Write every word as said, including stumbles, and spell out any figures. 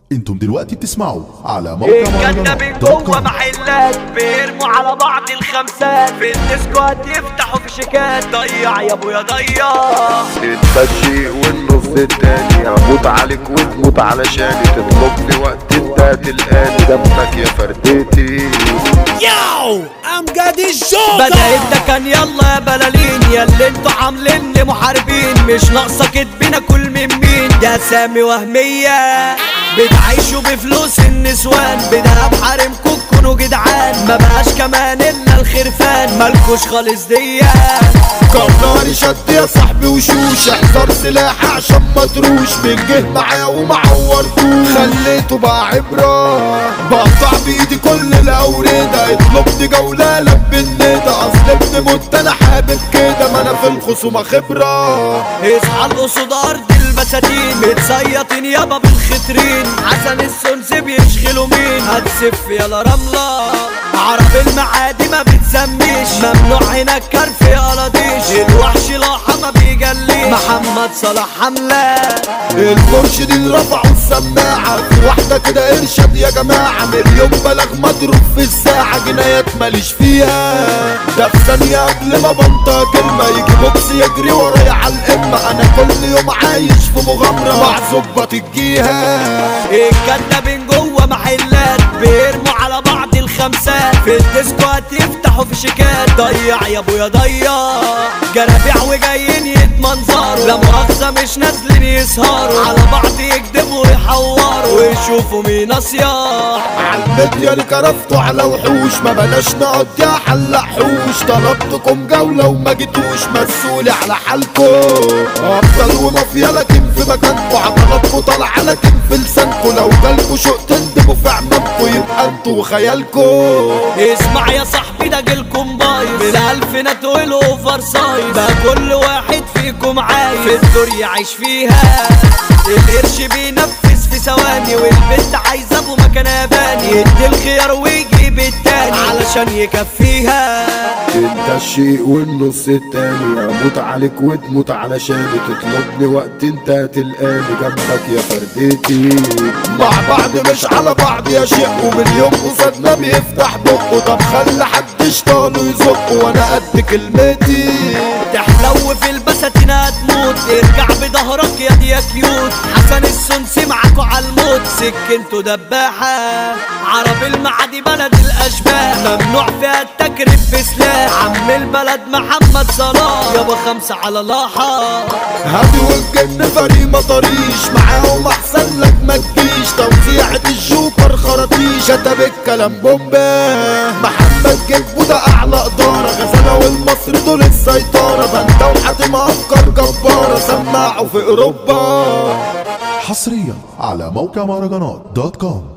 انتم دلوقتي بتسمعوا على موقع الجنة من جوه محلات بيرموا على بعض الخمسات في الديسكوات يفتحوا في شيكات ضيع يا ابويا ضيع. انت الشيء والنص التاني اموت عليك وتموت علشاني تطلبني وقت انت تلقاني دمك يا فردتي. ياو امجد الجوكر بدأت ده كان يلا يا بلالين يا اللي انتوا عامليني محاربين مش ناقصة كدبنا كل من مين يا سامي وهمية بتعيشوا بفلوس النسوان بدها بحارمكوا تكونوا جدعان ما بقاش كمان الا الخرفان مالكوش خالص ديا. قراري شد يا صاحبي وشوش احذر سلاح عشان ما تروش بنجه معايا ومعورتوش خليته بقى عبرة بقطع بايدي كل الاوردة اطلبني جولة لب الندى اصل ابن مت انا حابب كده ما انا في الخصومة خبرة. اصحى القصود ارض البساتين متسيطين يابا بالخترين حسن السنس بيشغلوا مين هتسف يلا رملة عرب المعادي ما بتسميش ممنوع هنا الكرف يا قلاطيش الوحش لاحة ما بيجليش محمد صلاح حملة المرشدين رفعوا السماعة في واحدة كده ارشد يا جماعة مليون بلغ مضروب في الساعة جنايات ماليش فيها ده في ثانية قبل ما بنطق كلمة يجي بوكس يجري ورايا على القمة انا كل يوم عايش في مغامرة مع ظباط الجيهة. الجنة من جوه محلات بيرموا على بعض الخمسات في الديسكوات يفتحوا في شيكات ضيع يا ابويا ضيع جرابيع وجايين يتمنظروا لا مؤاخذة مش نازلين يسهروا على بعض يكدبوا ويحوروا ويشوفوا مين اصياح عالميديا اللي كرفتوا على وحوش ما بلاش نقعد يا حلق حوش طلبتكم جولة وما جيتوش مسؤولي على حالكم افضل ومافيا لكن في مكانكم عضلاتكم طالعة لكن في لسانكم لو جالكوا شوق تندموا في عمامكم يبقى انتوا وخيالكم. اسمع يا صاحبي ده جيلكم بايظ من الفينات والاوفر سايز بقى كل واحد فيكم عايز في الدور يعيش فيها القرش بينفذ في ثواني والبنت عايزه ابو مكان اباني يدي الخيار ويجيب التاني علشان يكفيها. انت الشيء والنص التاني اموت عليك وتموت علشاني تطلبني وقت انت تلقاني جنبك يا فردتي مع بعض مش على بعض يا شيخ ومن يوم قصادنا بيفتح بقه طب خلي حد شطانه يزقه وانا قد كلمتي تحلو في البساتين هتموت ارجع بظهرك يا دي يا كيوت حسن السنسي معاكوا عالموت سكنتوا دباحة عرب المعادي بلد الاشباح ممنوع فيها التكريف بسلاح عم البلد محمد صلاح يابا خمسة على لاحة هادي والجن فريق مطريش معاهم احسن لك ما تجيش توزيعة الجوكر خراطيش كتب الكلام بومبا محمد جيب وده اعلى ادارة غزالة والمصري دول السيطرة بنتا وحاتم افكار جبارة سماعوا في اوروبا حصريا على موقع مهرجانات دوت كوم.